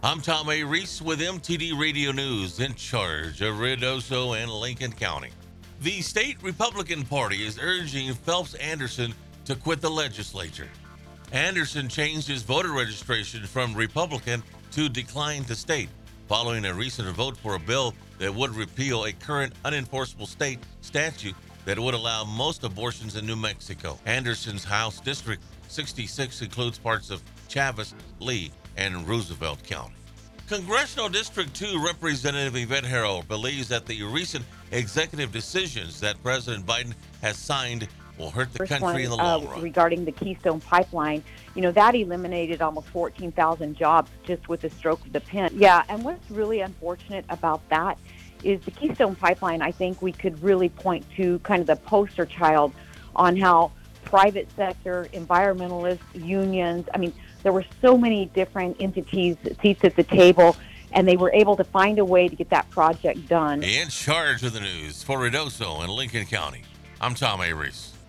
I'm Tom A. Reese with MTD Radio News in charge of Ruidoso and Lincoln County. The state Republican Party is urging Phelps Anderson to quit the legislature. Anderson changed his voter registration from Republican to decline to state, following a recent vote for a bill that would repeal a current unenforceable state statute that would allow most abortions in New Mexico. Anderson's House District 66 includes parts of Chaves, Lee, and Roosevelt County. Congressional District 2 Representative Yvette Harrell believes that the recent executive decisions that President Biden has signed will hurt the First country one in the long run. regarding the Keystone Pipeline, that eliminated almost 14,000 jobs just with the stroke of the pen. Yeah, and what's really unfortunate about that is the Keystone Pipeline, I think we could really point to kind of the poster child on how private sector, environmentalists, unions, there were so many different entities, seats at the table, and they were able to find a way to get that project done. In charge of the news for Ruidoso and Lincoln County, I'm Tom A. Reese.